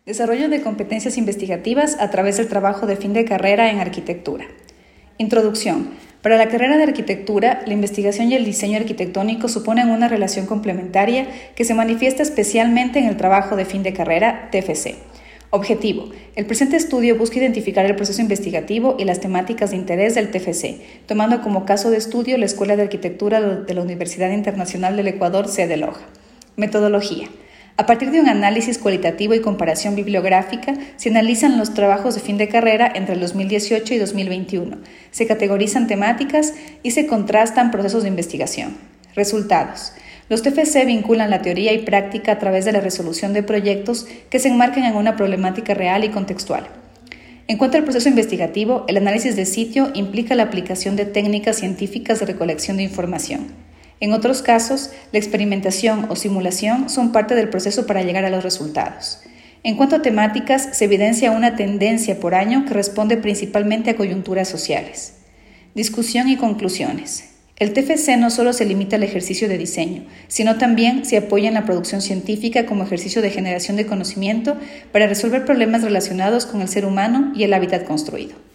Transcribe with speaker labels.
Speaker 1: Desarrollo de competencias investigativas a través del trabajo de fin de carrera en arquitectura. Introducción. Para la carrera de arquitectura, la investigación y el diseño arquitectónico suponen una relación complementaria que se manifiesta especialmente en el trabajo de fin de carrera, TFC. Objetivo. El presente estudio busca identificar el proceso investigativo y las temáticas de interés del TFC, tomando como caso de estudio la Escuela de Arquitectura de la Universidad Internacional del Ecuador, sede Loja. Metodología. A partir de un análisis cualitativo y comparación bibliográfica, se analizan los trabajos de fin de carrera entre el 2018 y 2021, se categorizan temáticas y se contrastan procesos de investigación. Resultados. Los TFC vinculan la teoría y práctica a través de la resolución de proyectos que se enmarcan en una problemática real y contextual. En cuanto al proceso investigativo, el análisis de sitio implica la aplicación de técnicas científicas de recolección de información. En otros casos, la experimentación o simulación son parte del proceso para llegar a los resultados. En cuanto a temáticas, se evidencia una tendencia por año que responde principalmente a coyunturas sociales. Discusión y conclusiones. El TFC no solo se limita al ejercicio de diseño, sino también se apoya en la producción científica como ejercicio de generación de conocimiento para resolver problemas relacionados con el ser humano y el hábitat construido.